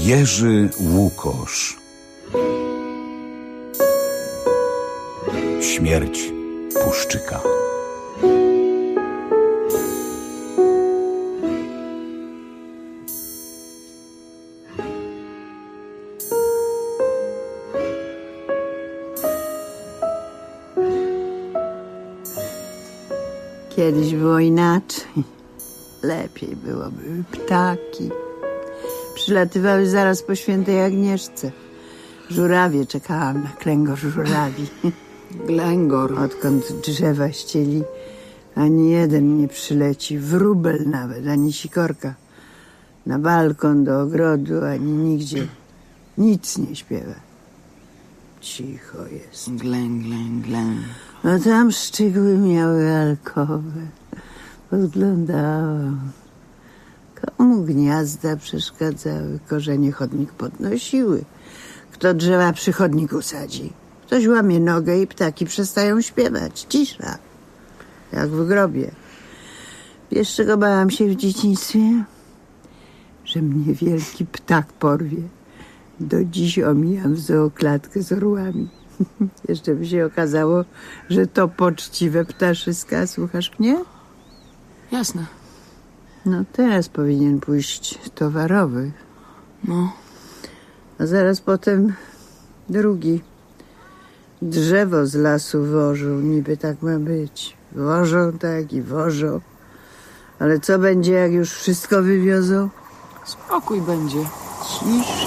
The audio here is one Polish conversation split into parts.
Jerzy Łukosz. Śmierć Puszczyka. Kiedyś było inaczej. Lepiej byłoby. Ptaki przylatywały zaraz po świętej Agnieszce. Żurawie, czekałam na klęgor żurawi. Glęgor. Odkąd drzewa ścieli, ani jeden nie przyleci. Wróbel nawet, ani sikorka. Na balkon, do ogrodu, ani nigdzie. Nic nie śpiewa. Cicho jest. Glęg, glęg, glęg. No tam szczegóły miały alkowe. Podglądałam. Komu gniazda przeszkadzały, korzenie chodnik podnosiły. Kto drzewa przy chodniku sadzi. Ktoś łamie nogę i ptaki przestają śpiewać. Cisza. Jak w grobie. Wiesz, czego bałam się w dzieciństwie? Że mnie wielki ptak porwie. Do dziś omijam zooklatkę z orłami. Jeszcze by się okazało, że to poczciwe ptaszyska. Słuchasz mnie? Jasne. No teraz powinien pójść towarowy. No. A zaraz potem drugi. Drzewo z lasu wożą, niby tak ma być. Wożą tak i wożą. Ale co będzie, jak już wszystko wywiozą? Spokój będzie. Cisza.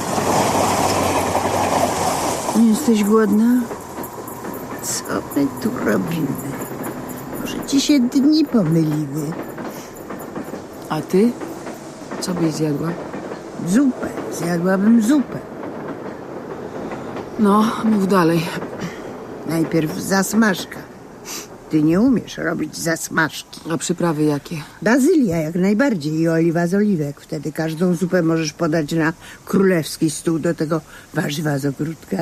Nie jesteś głodna? Co my tu robimy? Może ci się dni pomyliły? A ty? Co byś zjadła? Zupę. Zjadłabym zupę. No, mów dalej. Najpierw zasmażka. Ty nie umiesz robić zasmażki. A przyprawy jakie? Bazylia jak najbardziej i oliwa z oliwek. Wtedy każdą zupę możesz podać na królewski stół. Do tego warzywa z ogródka.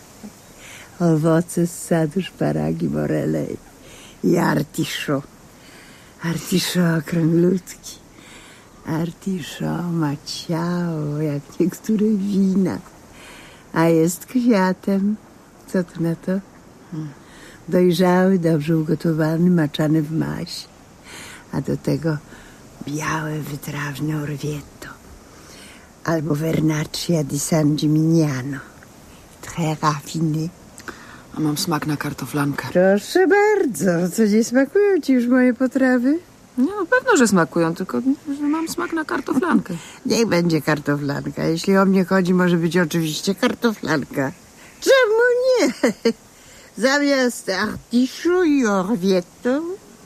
Owoce z sadu, szparagi, morele i artiszo. Artiszo okrąglutki. Artiszo ma ciało jak niektóre wina. A jest kwiatem. Co ty na to? Dojrzały, dobrze ugotowany, maczany w maść. A do tego białe, wytrawne orvieto. Albo vernaccia di San Gimignano. Très raffiné. A mam smak na kartoflankę. Proszę bardzo. Co, nie smakują ci już moje potrawy? Nie, no pewno, że smakują, tylko że mam smak na kartoflankę. Niech będzie kartoflanka. Jeśli o mnie chodzi, może być oczywiście kartoflanka. Czemu nie? Zamiast artiszu i orvieto.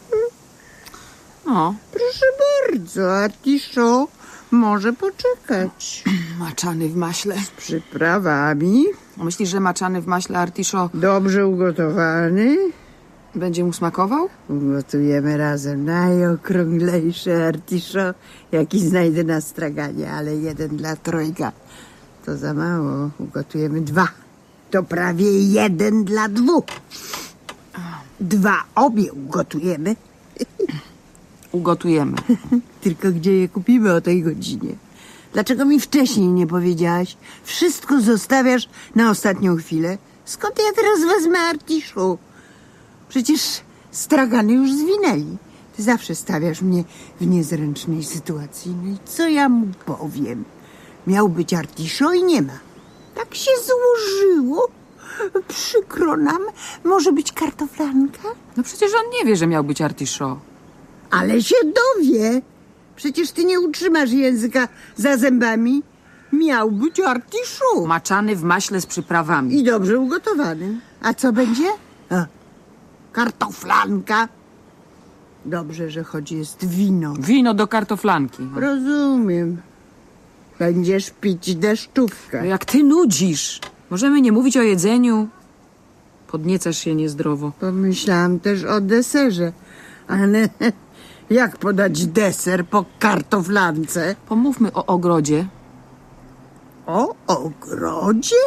No. Proszę bardzo, artiszo może poczekać. Maczany w maśle. Z przyprawami. Myślisz, że maczany w maśle artiszo Dobrze ugotowany. będzie mu smakował? Ugotujemy razem najokrąglejszy artiszo, jaki znajdę na straganie, ale jeden dla trojga. To za mało. Ugotujemy 2. To prawie 1 dla 2. 2 obie ugotujemy. Ugotujemy. Tylko gdzie je kupimy o tej godzinie? Dlaczego mi wcześniej nie powiedziałaś? Wszystko zostawiasz na ostatnią chwilę. Skąd ja teraz wezmę artiszu? Przecież stragany już zwinęli. Ty zawsze stawiasz mnie w niezręcznej sytuacji. No i co ja mu powiem? Miał być artiszo i nie ma. Tak się złożyło. Przykro nam. Może być kartoflanka? No przecież on nie wie, że miał być artiszo. Ale się dowie. Przecież ty nie utrzymasz języka za zębami. Miał być artiszu. Maczany w maśle z przyprawami. I dobrze ugotowany. A co będzie? Kartoflanka. Dobrze, że choć jest wino. Wino do kartoflanki. Rozumiem. Będziesz pić deszczówkę. No jak ty nudzisz. Możemy nie mówić o jedzeniu. Podniecasz się niezdrowo. Pomyślałam też o deserze. Ale jak podać deser po kartoflance? Pomówmy o ogrodzie. O ogrodzie?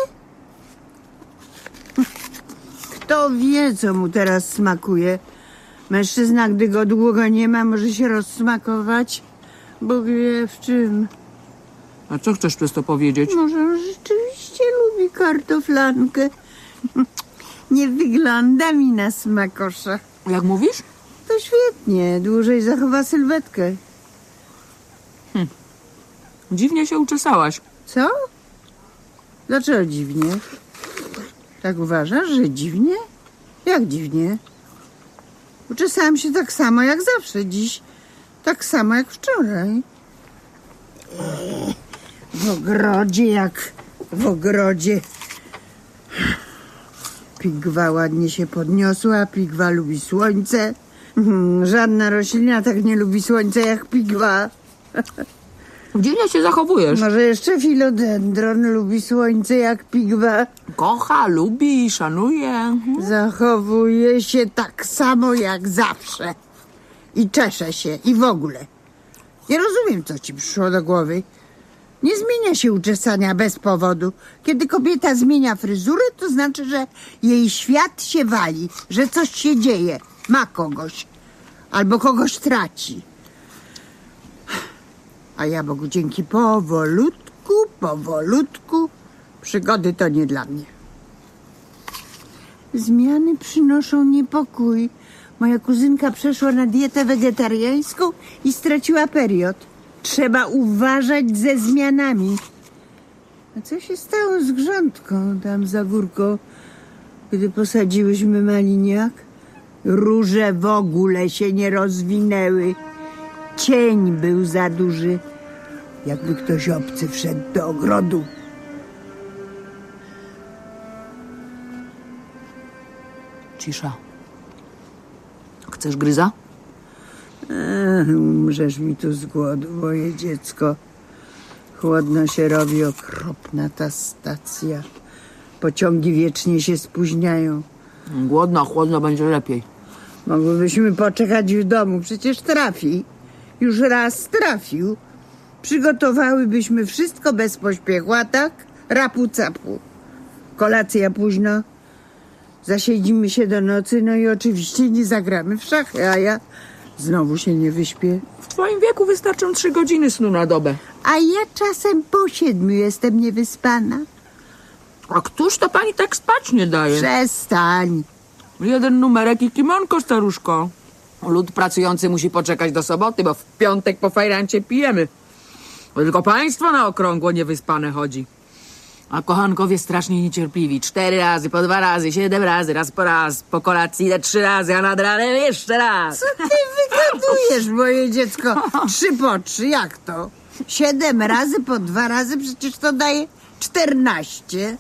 Kto wie, co mu teraz smakuje? Mężczyzna, gdy go długo nie ma, może się rozsmakować. Bóg wie w czym. A co chcesz przez to powiedzieć? Może on rzeczywiście lubi kartoflankę. Nie wygląda mi na smakosza. Jak mówisz? To świetnie, dłużej zachowa sylwetkę. Dziwnie się uczesałaś. Co? Dlaczego dziwnie? Tak uważasz, że dziwnie? Jak dziwnie? Uczesałam się tak samo jak zawsze, dziś tak samo jak wczoraj. W ogrodzie jak w ogrodzie. Pigwa ładnie się podniosła, pigwa lubi słońce. Żadna roślina tak nie lubi słońca jak pigwa. Dziwnie się zachowujesz. Może jeszcze filodendron lubi słońce jak pigwa. Kocha, lubi, szanuje. Zachowuje się tak samo jak zawsze. I czesze się, i w ogóle. Nie rozumiem, co ci przyszło do głowy. Nie zmienia się uczesania bez powodu. Kiedy kobieta zmienia fryzurę, to znaczy, że jej świat się wali, że coś się dzieje, ma kogoś, albo kogoś traci. A ja Bogu dzięki powolutku, przygody to nie dla mnie. Zmiany przynoszą niepokój. Moja kuzynka przeszła na dietę wegetariańską i straciła period. Trzeba uważać ze zmianami. A co się stało z grządką tam za górką, gdy posadziłyśmy maliniak? Róże w ogóle się nie rozwinęły. Cień był za duży, jakby ktoś obcy wszedł do ogrodu. Cisza. Chcesz gryza? Umrzesz mi tu z głodu, moje dziecko. Chłodno się robi, okropna ta stacja. Pociągi wiecznie się spóźniają. Głodno, chłodno będzie lepiej. Mogłybyśmy poczekać w domu, przecież trafi. Już raz trafił. Przygotowałybyśmy wszystko bez pośpiechu, a tak? Rapu-capu. Kolacja późno. Zasiedzimy się do nocy, no i oczywiście nie zagramy w szachy, a ja znowu się nie wyśpię. W twoim wieku wystarczą 3 godziny snu na dobę. A ja czasem po 7 jestem niewyspana. A któż to pani tak spać nie daje? Przestań. 1 numerek i kimonko, staruszko. Lud pracujący musi poczekać do soboty, bo w piątek po fajrancie pijemy. Tylko państwo na okrągło niewyspane chodzi. A kochankowie strasznie niecierpliwi. 4 razy, po 2 razy, 7 razy, raz po raz. Po kolacji 3 razy, a nad ranem jeszcze raz. Co ty wygadujesz, moje dziecko? 3 po 3, jak to? 7 razy po 2 razy, przecież to daje 14.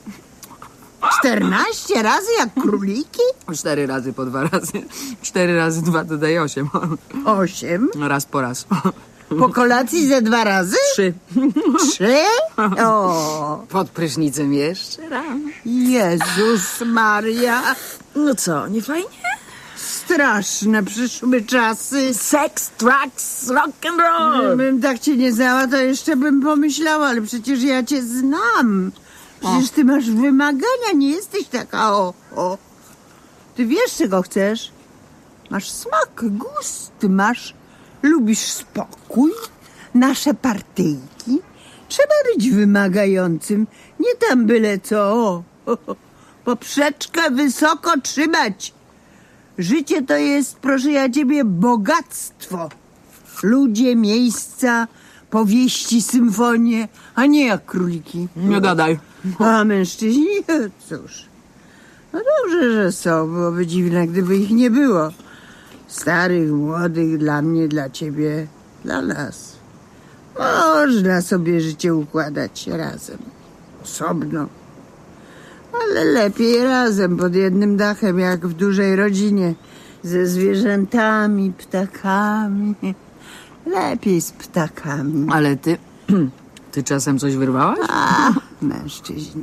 14 razy jak króliki? 4 razy po 2 razy. 4 razy 2 to daje 8. 8. Raz po raz. Po kolacji ze 2 razy? 3. 3? O, Pod prysznicem jeszcze raz. Jezus Maria. No co, nie fajnie? Straszne przyszły czasy. Sex, drugs, rock and roll. Gdybym tak cię nie znała, to jeszcze bym pomyślała, ale przecież ja cię znam. Przecież ty masz wymagania, nie jesteś taka o. Ty wiesz, czego chcesz? Masz smak, gust, lubisz spokój, nasze partyjki. Trzeba być wymagającym, nie tam byle co. Poprzeczkę wysoko trzymać. Życie to jest, proszę ja ciebie, bogactwo. Ludzie, miejsca, powieści, symfonie, a nie jak króliki. Nie gadaj. A mężczyźni? Cóż, no dobrze, że są. Byłoby dziwne, gdyby ich nie było. Starych, młodych, dla mnie, dla ciebie, dla nas. Można sobie życie układać razem, osobno. Ale lepiej razem, pod jednym dachem, jak w dużej rodzinie. Ze zwierzętami, ptakami. Lepiej z ptakami. Ale ty czasem coś wyrwałaś? A, mężczyźni.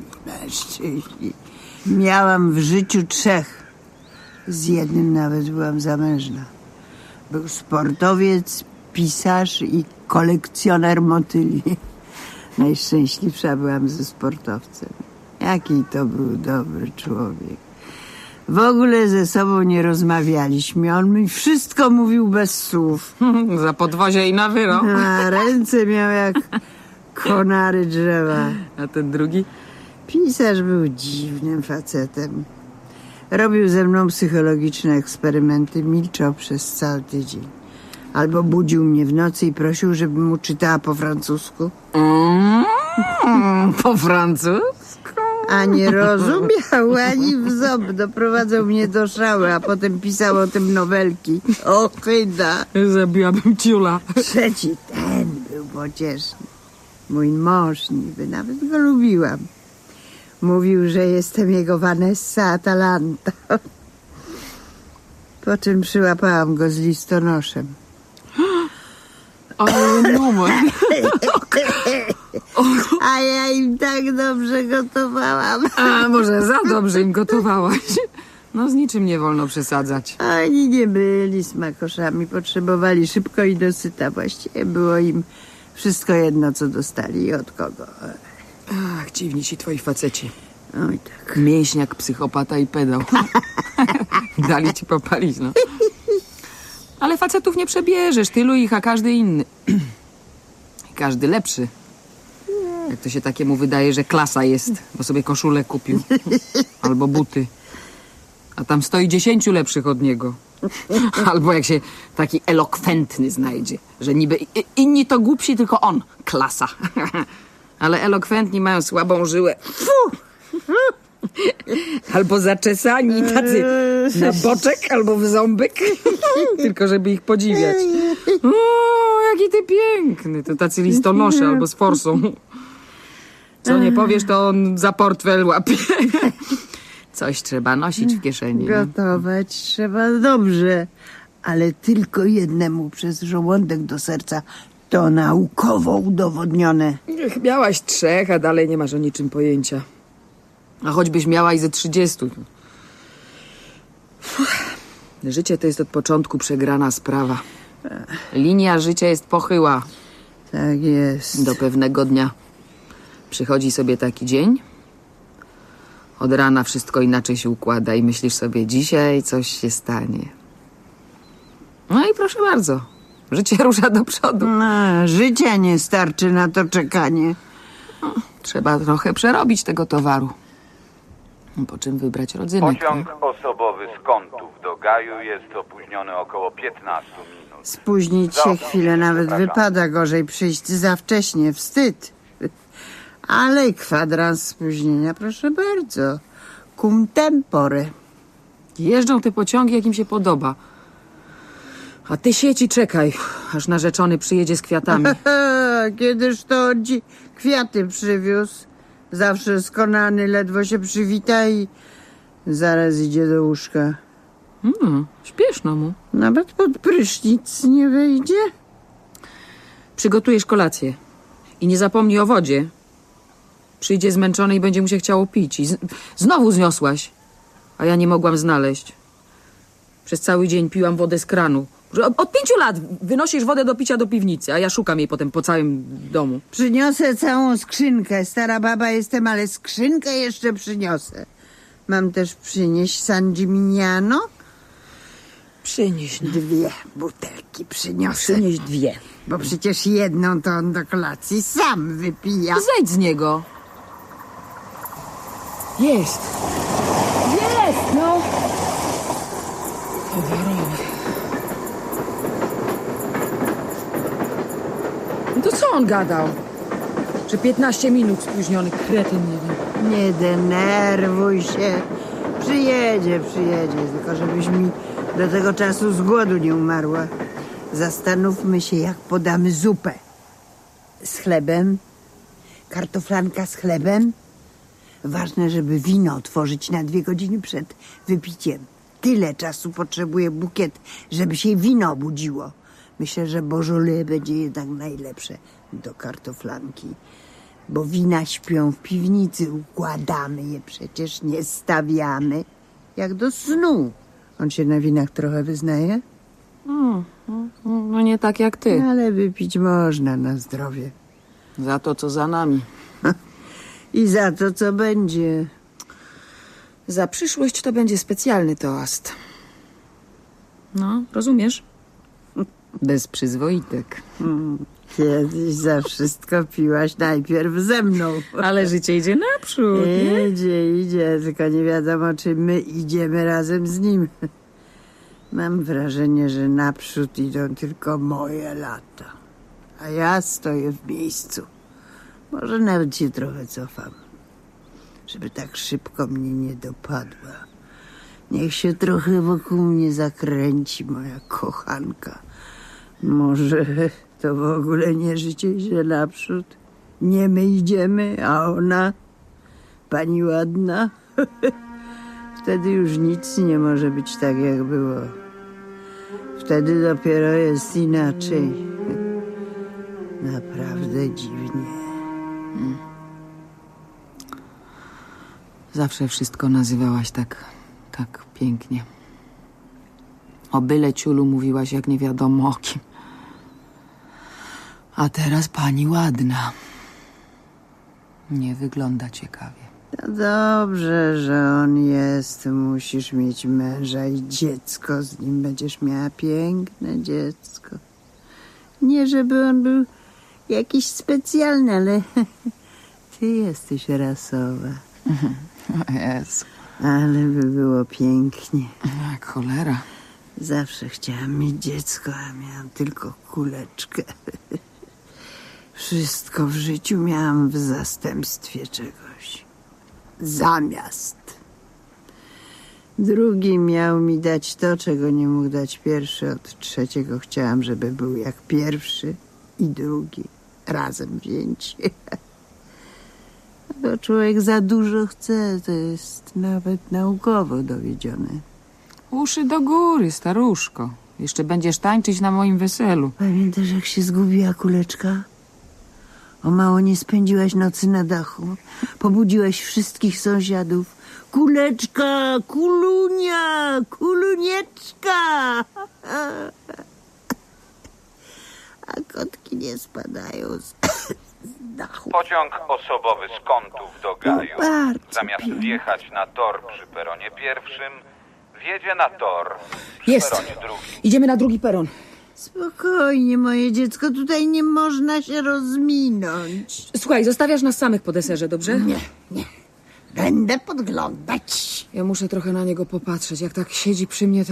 Miałam w życiu 3. Z jednym nawet byłam zamężna. Był sportowiec, pisarz i kolekcjoner motyli. Najszczęśliwsza byłam ze sportowcem. Jaki to był dobry człowiek. W ogóle ze sobą nie rozmawialiśmy. On mi wszystko mówił bez słów. Za podwozie i na wyro. A ręce miał jak konary drzewa. A ten drugi? Pisarz był dziwnym facetem. Robił ze mną psychologiczne eksperymenty, milczał przez cały tydzień. Albo budził mnie w nocy i prosił, żebym mu czytała po francusku. Po francusku? A nie rozumiał ani w ząb. Doprowadzał mnie do szału, a potem pisał o tym nowelki. Ochyda. Zabiłabym ciula. Trzeci, ten był pocieszny. Mój mąż niby, nawet go lubiłam. Mówił, że jestem jego Vanessa Atalanta. Po czym przyłapałam go z listonoszem. Ale numer. A ja im tak dobrze gotowałam. A może za dobrze im gotowałaś? No z niczym nie wolno przesadzać. Oni nie byli smakoszami, potrzebowali szybko i dosyta. Właściwie było im wszystko jedno, co dostali i od kogo. Ach, dziwni ci twoi faceci. Oj tak. Mięśniak, psychopata i pedał. Dali ci popalić, no. Ale facetów nie przebierzesz, tylu ich, a każdy inny. I każdy lepszy. Jak to się takiemu wydaje, że klasa jest, bo sobie koszulę kupił. Albo buty. A tam stoi 10 lepszych od niego. Albo jak się taki elokwentny znajdzie, że niby inni to głupsi, tylko on. Klasa. Ale elokwentni mają słabą żyłę. Fu! Albo zaczesani, tacy na boczek, albo w ząbek. Tylko żeby ich podziwiać. O, jaki ty piękny. To tacy listonosze albo z forsą. Co nie powiesz, to on za portfel łapie. Coś trzeba nosić w kieszeni. Gotować trzeba dobrze, ale tylko jednemu przez żołądek do serca. To naukowo udowodnione. Miałaś 3, a dalej nie masz o niczym pojęcia. A choćbyś miała i ze 30. Życie to jest od początku przegrana sprawa. Linia życia jest pochyła. Tak jest. Do pewnego dnia. Przychodzi sobie taki dzień. Od rana wszystko inaczej się układa i myślisz sobie, dzisiaj coś się stanie. No i proszę bardzo. Życie rusza do przodu. No, życia nie starczy na to czekanie. Trzeba trochę przerobić tego towaru. Po czym wybrać rodzynek. Pociąg osobowy z Kątów do Gaju jest opóźniony około 15 minut. Spóźnić się chwilę nawet wypada, gorzej przyjść za wcześnie, wstyd. Ale kwadrans spóźnienia, proszę bardzo. Cum tempore. Jeżdżą te pociągi, jak im się podoba. A ty siedź i czekaj, aż narzeczony przyjedzie z kwiatami. Kiedyż to on ci kwiaty przywiózł. Zawsze skonany, ledwo się przywita i zaraz idzie do łóżka. Śpieszno mu. Nawet pod prysznic nie wejdzie. Przygotujesz kolację. I nie zapomnij o wodzie. Przyjdzie zmęczony i będzie mu się chciało pić. I znowu zniosłaś. A ja nie mogłam znaleźć. Przez cały dzień piłam wodę z kranu. Od 5 lat wynosisz wodę do picia do piwnicy, a ja szukam jej potem po całym domu. Przyniosę całą skrzynkę. Stara baba jestem, ale skrzynkę jeszcze przyniosę. Mam też przynieść San Gimignano? Przynieś, no. 2 butelki przyniosę. Przynieś 2. Bo przecież jedną to on do kolacji sam wypija. Zejdź z niego. Jest. Jest, no. No to co on gadał? Że 15 minut spóźniony, kretyn, nie wiem. Nie denerwuj się. Przyjedzie, tylko żebyś mi do tego czasu z głodu nie umarła. Zastanówmy się, jak podamy zupę. Z chlebem? Kartoflanka z chlebem? Ważne, żeby wino otworzyć na 2 godziny przed wypiciem. Tyle czasu potrzebuje bukiet, żeby się wino obudziło. Myślę, że Beaujolais będzie jednak najlepsze do kartoflanki. Bo wina śpią w piwnicy, układamy je przecież, nie stawiamy. Jak do snu. On się na winach trochę wyznaje? No nie tak jak ty. Ale wypić można na zdrowie. Za to, co za nami. I za to, co będzie. Za przyszłość to będzie specjalny toast. No, rozumiesz? Bez przyzwoitek. Kiedyś za wszystko piłaś najpierw ze mną. Ale życie idzie naprzód, nie? Idzie, tylko nie wiadomo, czy my idziemy razem z nim. Mam wrażenie, że naprzód idą tylko moje lata, a ja stoję w miejscu. Może nawet się trochę cofam, żeby tak szybko mnie nie dopadła. Niech się trochę wokół mnie zakręci moja kochanka. Może to w ogóle nie życie idzie naprzód. Nie my idziemy, a ona, pani ładna. Wtedy już nic nie może być tak, jak było. Wtedy dopiero jest inaczej. Naprawdę dziwnie. Zawsze wszystko nazywałaś tak pięknie. O byle ciulu mówiłaś jak nie wiadomo o kim. A teraz pani ładna. Nie wygląda ciekawie. No dobrze, że on jest. Musisz mieć męża i dziecko. Z nim będziesz miała piękne dziecko. Nie, żeby on był jakiś specjalny, ale ty jesteś rasowa. Jezu. Ale by było pięknie. Jak cholera. Zawsze chciałam mieć dziecko, a miałam tylko kuleczkę. Wszystko w życiu miałam w zastępstwie czegoś. Zamiast. Drugi miał mi dać to, czego nie mógł dać pierwszy. Od trzeciego chciałam, żeby był jak pierwszy i drugi. Razem wzięci. Bo człowiek za dużo chce, to jest nawet naukowo dowiedzione. Uszy do góry, staruszko. Jeszcze będziesz tańczyć na moim weselu. Pamiętasz, jak się zgubiła kuleczka? O mało nie spędziłaś nocy na dachu. Pobudziłaś wszystkich sąsiadów. Kuleczka, kulunia, kulunieczka. A kotki nie spadają z dachu. Pociąg osobowy z Kątów do Gaju, bardzo zamiast pięknie. wjechać na tor przy peronie pierwszym, wjedzie na tor przy Jest. peronie drugim. Idziemy na drugi peron. Spokojnie, moje dziecko, tutaj nie można się rozminąć. Słuchaj, zostawiasz nas samych po deserze, dobrze? Nie. Będę podglądać. Ja muszę trochę na niego popatrzeć. Jak tak siedzi przy mnie,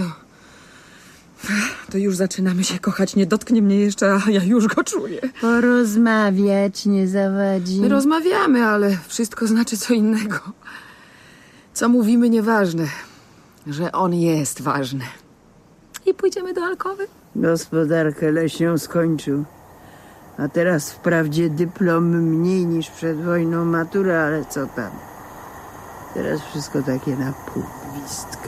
to już zaczynamy się kochać. Nie dotknie mnie jeszcze, a ja już go czuję. Porozmawiać nie zawadzi. My rozmawiamy, ale wszystko znaczy co innego. Co mówimy, nieważne. Że on jest ważny. I pójdziemy do alkowy? Gospodarkę leśną skończył. A teraz wprawdzie dyplom mniej niż przed wojną matura, ale co tam. Teraz wszystko takie na pół gwizdka.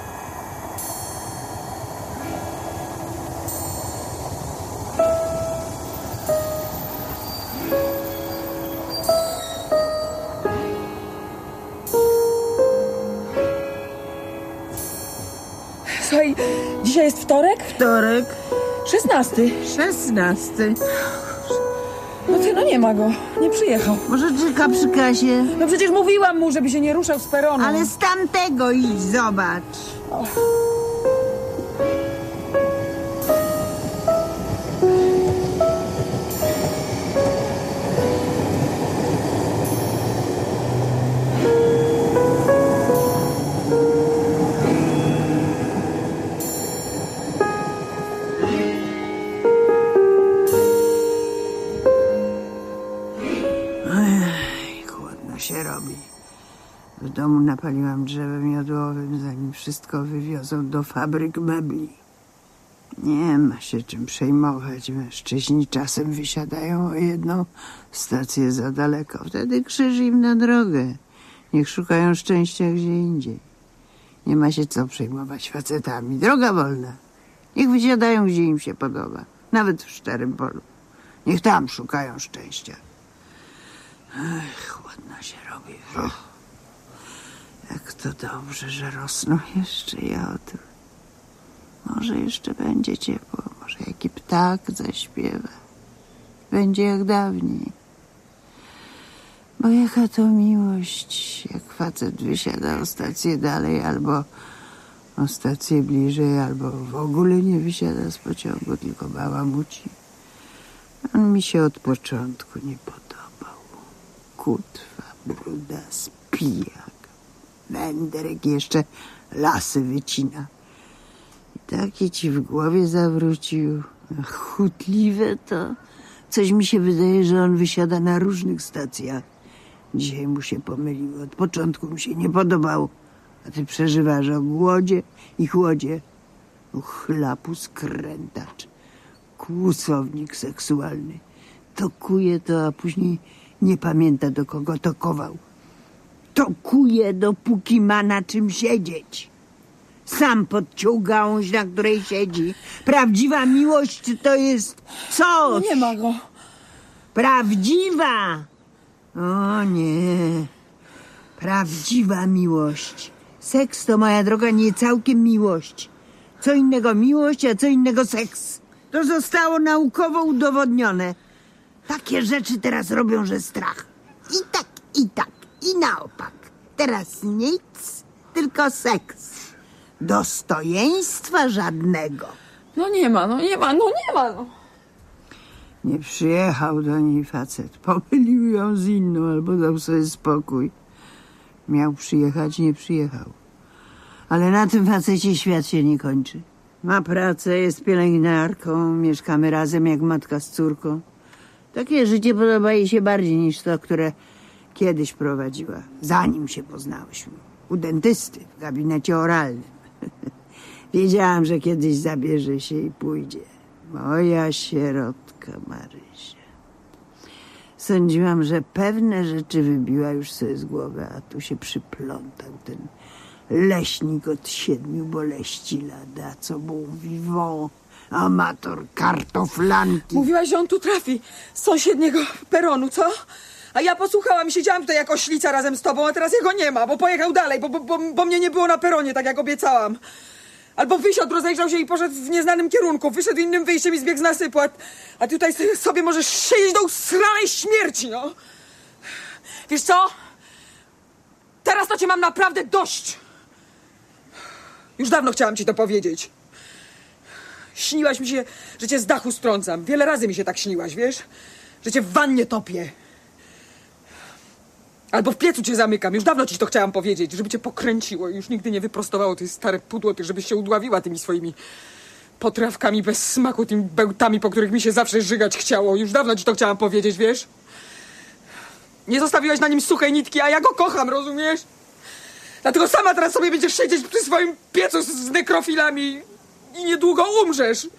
Słuchaj, dzisiaj jest wtorek? Wtorek, 16. 16. No nie ma go. Nie przyjechał. Może czeka przy kasie? No przecież mówiłam mu, żeby się nie ruszał z peronu. Ale z tamtego idź, zobacz. Chłodno się robi. W domu napaliłam drzewem jodłowym, zanim wszystko wywiozą do fabryk mebli. Nie ma się czym przejmować. Mężczyźni czasem wysiadają o jedną stację za daleko. Wtedy krzyż im na drogę. Niech szukają szczęścia gdzie indziej. Nie ma się co przejmować facetami. Droga wolna. Niech wysiadają gdzie im się podoba. Nawet w Szczerym Polu. Niech tam szukają szczęścia. Chłodno się robi. Jak to dobrze, że rosną jeszcze jodły. Może jeszcze będzie ciepło. Może jaki ptak zaśpiewa. Będzie jak dawniej. Bo jaka to miłość, jak facet wysiada o stację dalej, albo o stację bliżej, albo w ogóle nie wysiada z pociągu, tylko bałamuci. On mi się od początku nie podobał. Kutwa, brudas, pijak, wędrek, jeszcze lasy wycina. I taki ci w głowie zawrócił. Chutliwe to. Coś mi się wydaje, że on wysiada na różnych stacjach. Dzisiaj mu się pomyliło. Od początku mu się nie podobał. A ty przeżywasz o głodzie i chłodzie. O chlapu skrętacz. Kłusownik seksualny. To kuje to, a później nie pamięta, do kogo to kował. To kuje, dopóki ma na czym siedzieć. Sam podciął gałąź, na której siedzi. Prawdziwa miłość to jest coś. No nie ma go. Prawdziwa! O nie. Prawdziwa miłość. Seks to, moja droga, nie całkiem miłość. Co innego miłość, a co innego seks. To zostało naukowo udowodnione. Takie rzeczy teraz robią, że strach. I tak, i na opak. Teraz nic, tylko seks. Dostojeństwa żadnego. No nie ma. Nie przyjechał do niej facet. Pomylił ją z inną albo dał sobie spokój. Miał przyjechać, nie przyjechał. Ale na tym facecie świat się nie kończy. Ma pracę, jest pielęgniarką, mieszkamy razem jak matka z córką. Takie życie podoba jej się bardziej niż to, które kiedyś prowadziła, zanim się poznałyśmy. U dentysty w gabinecie oralnym. Wiedziałam, że kiedyś zabierze się i pójdzie. Moja sierotka Marysia. Sądziłam, że pewne rzeczy wybiła już sobie z głowy, a tu się przyplątał ten leśnik od 7 boleści lada, co był vivant, amator kartoflanki. Mówiłaś, że on tu trafi z sąsiedniego peronu, co? A ja posłuchałam i siedziałam tutaj jak oślica razem z tobą, a teraz jego nie ma, bo pojechał dalej, bo mnie nie było na peronie, tak jak obiecałam. Albo wysiadł, rozejrzał się i poszedł w nieznanym kierunku, wyszedł innym wyjściem i zbiegł z nasypu, a tutaj sobie możesz siedzieć do usranej śmierci, no. Wiesz co? Teraz to cię mam naprawdę dość. Już dawno chciałam ci to powiedzieć. Śniłaś mi się, że cię z dachu strącam. Wiele razy mi się tak śniłaś, wiesz? Że cię w wannie topię. Albo w piecu cię zamykam. Już dawno ci to chciałam powiedzieć, żeby cię pokręciło i już nigdy nie wyprostowało ty stare pudło, ty żebyś się udławiła tymi swoimi potrawkami bez smaku, tymi bełtami, po których mi się zawsze żygać chciało. Już dawno ci to chciałam powiedzieć, wiesz? Nie zostawiłaś na nim suchej nitki, a ja go kocham, rozumiesz? Dlatego sama teraz sobie będziesz siedzieć przy swoim piecu z nekrofilami i niedługo umrzesz.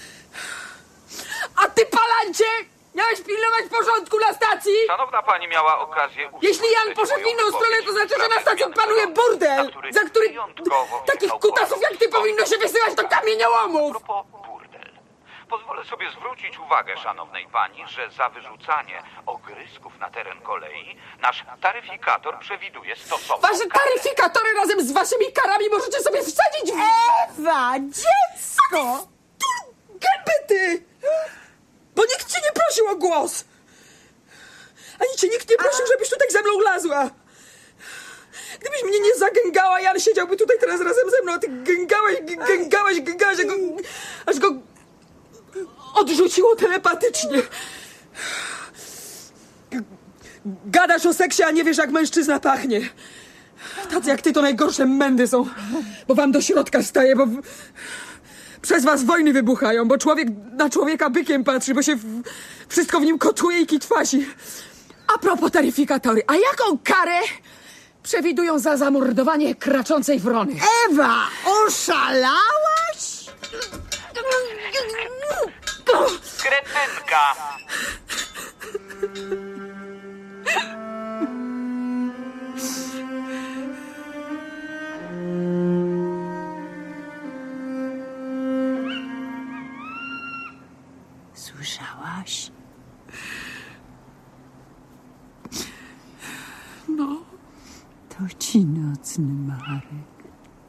A ty, palancie, miałeś pilnować porządku na stacji? Szanowna pani miała okazję... Jeśli Jan poszedł w inną stronę, to znaczy, że na stacji panuje burdel, za który takich kutasów jak ty powinno się wysyłać do kamieniołomów. Propos burdel. Pozwolę sobie zwrócić uwagę szanownej pani, że za wyrzucanie ogryzków na teren kolei nasz taryfikator przewiduje stosowną Wasze taryfikatory razem z waszymi karami możecie sobie wsadzić w... Ewa, dziecko! Gęby ty! Bo nikt cię nie prosił o głos! Ani cię nikt nie prosił, żebyś tutaj ze mną lazła! Gdybyś mnie nie zagęgała, Jan siedziałby tutaj teraz razem ze mną, a ty gęgałaś, aż go odrzuciło telepatycznie. Gadasz o seksie, a nie wiesz, jak mężczyzna pachnie. Tacy jak ty to najgorsze mędy są, bo wam do środka staje, bo... Przez was wojny wybuchają, bo człowiek na człowieka bykiem patrzy, bo się wszystko w nim kotuje i kitwasi. A propos taryfikatory, a jaką karę przewidują za zamordowanie kraczącej wrony? Ewa, oszalałaś? kretynka. Słyszałaś? No. To ci nocny Marek.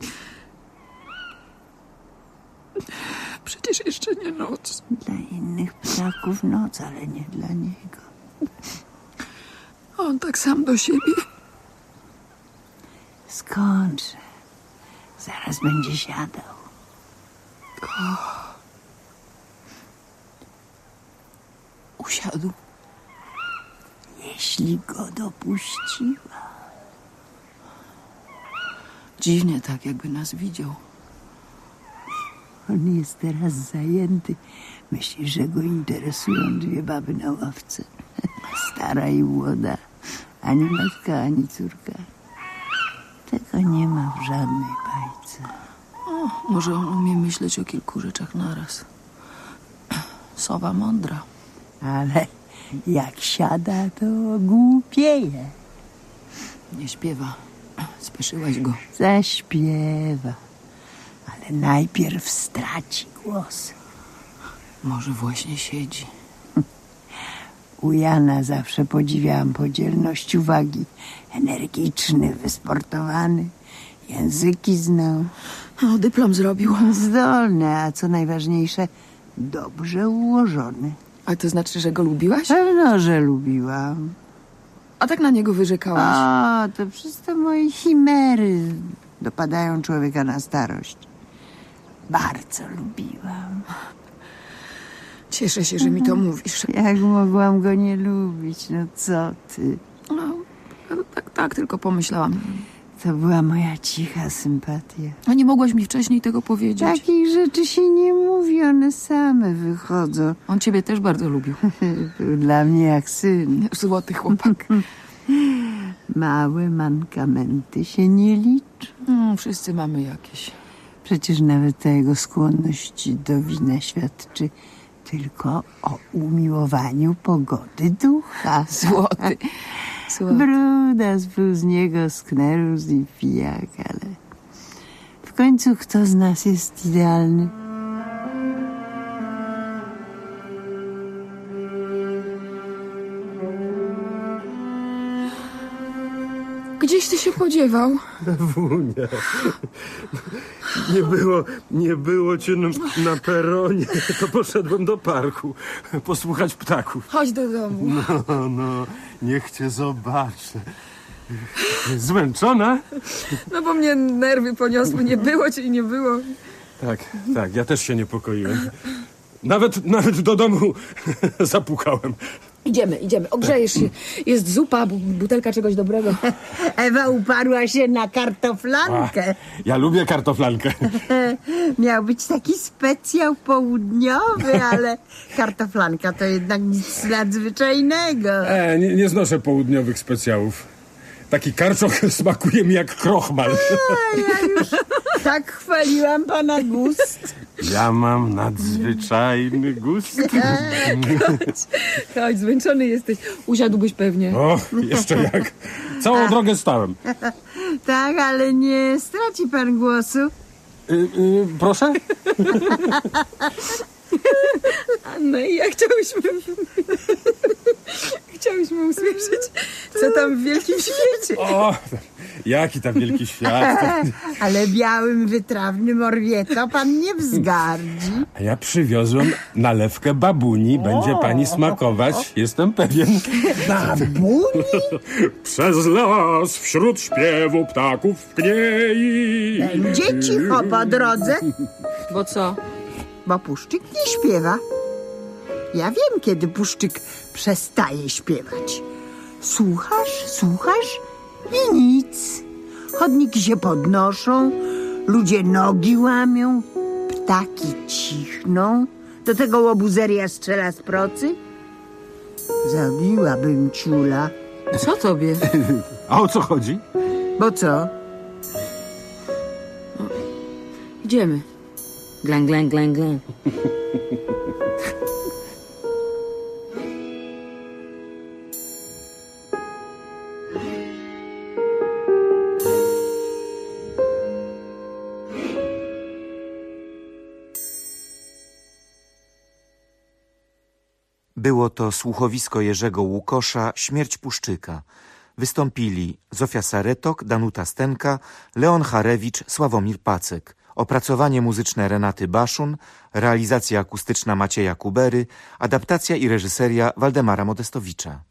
Przecież jeszcze nie noc. Dla innych ptaków noc, ale nie dla niego. On tak sam do siebie. Skończę. Zaraz będzie siadał. usiadł. Jeśli go dopuściła. Dziwnie tak, jakby nas widział. On jest teraz zajęty. Myśli, że go interesują dwie baby na ławce. Stara i młoda. Ani matka, ani córka. Tego nie ma w żadnej bajce. O, może on umie myśleć o kilku rzeczach naraz. Sowa mądra. Ale jak siada, to głupieje. Nie śpiewa. Spieszyłaś go. Zaśpiewa. Ale najpierw straci głos. Może właśnie siedzi. U Jana zawsze podziwiałam podzielność uwagi. Energiczny, wysportowany. Języki znał. O, dyplom zrobił. Zdolny, a co najważniejsze, dobrze ułożony. A to znaczy, że go lubiłaś? Pewno, że lubiłam. A tak na niego wyrzekałaś. O, to przez te moje chimery dopadają człowieka na starość. Bardzo lubiłam. Cieszę się, że mi to mówisz. Jak mogłam go nie lubić? No co ty? No, tak, tylko pomyślałam. To była moja cicha sympatia. A nie mogłaś mi wcześniej tego powiedzieć? Takich rzeczy się nie mówi, one same wychodzą. On ciebie też bardzo lubił. Był dla mnie jak syn. Złoty chłopak. Małe mankamenty się nie liczą. Wszyscy mamy jakieś. Przecież nawet ta jego skłonność do wina świadczy tylko o umiłowaniu pogody ducha. Złoty. Bruda spluł z niego sknerus i pijak, ale w końcu kto z nas jest idealny? Gdzieś ty się podziewał? Wunia, nie było cię na peronie, to poszedłem do parku posłuchać ptaków. Chodź do domu. No, niech cię zobaczę. Zmęczona? No bo mnie nerwy poniosły, nie było cię i nie było. Tak, ja też się niepokoiłem. Nawet do domu zapukałem. Idziemy, ogrzejesz się. Jest zupa, butelka czegoś dobrego. Ewa uparła się na kartoflankę. Ja lubię kartoflankę. Miał być taki specjał południowy, ale kartoflanka to jednak nic nadzwyczajnego. Nie znoszę południowych specjałów. Taki karczoch smakuje mi jak krochmal. Ja już tak chwaliłam pana gust. Ja mam nadzwyczajny gust. Chodź, zmęczony jesteś. Usiadłbyś pewnie. O, jeszcze jak. Całą drogę stałem. Tak, ale nie straci pan głosu. Proszę? No i ja chciałyśmy usłyszeć, co tam w wielkim świecie. O, jaki tam wielki świat. Ale białym, wytrawnym orwieto pan nie wzgardzi. A ja przywiozłem nalewkę babuni. Będzie pani smakować, jestem pewien. Babuni? Przez las, wśród śpiewu ptaków pniej. Będzie cicho po drodze, Bo co? bo puszczyk nie śpiewa. Ja wiem, kiedy puszczyk przestaje śpiewać. Słuchasz i nic. Chodniki się podnoszą, ludzie nogi łamią, ptaki cichną. Do tego łobuzeria strzela z procy. Zabiłabym ciula. Co tobie? A o co chodzi? Bo co? Idziemy. Glęk, glęk, glęk, glęk. Było to słuchowisko Jerzego Łukosza „Śmierć Puszczyka”. Wystąpili Zofia Saretok, Danuta Stenka, Leon Harewicz, Sławomir Pacek. Opracowanie muzyczne Renaty Baszun, realizacja akustyczna Macieja Kubery, adaptacja i reżyseria Waldemara Modestowicza.